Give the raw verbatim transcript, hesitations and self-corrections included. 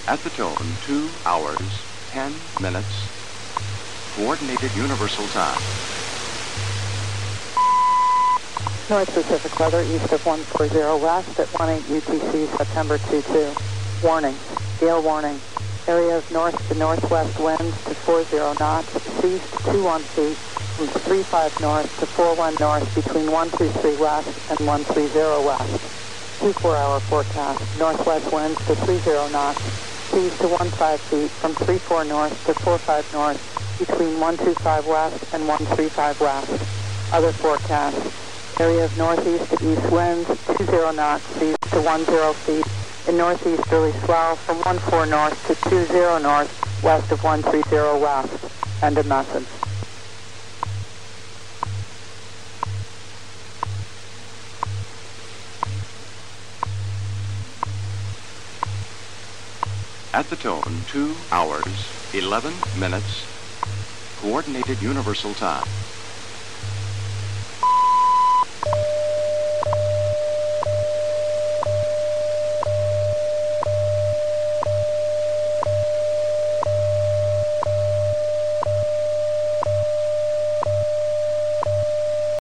At the tone, two hours, ten minutes. Coordinated Universal Time. North Pacific weather east of one four zero west at one eight U T C, September two two. Warning, gale warning. Area of north to northwest winds to four zero knots, seas to two one feet, from three five north to four one north between one two three west and one three zero west. Two four hour forecast, northwest winds to three zero knots, seas to one five feet, from three four north to four five north between one two five west and one three five west. Other forecasts, area of northeast to east winds, two zero knots, seas to one zero feet, in northeasterly swell from one four north to two zero north, west of one three zero west. End of message. At the tone, two hours, eleven minutes. Coordinated Universal Time.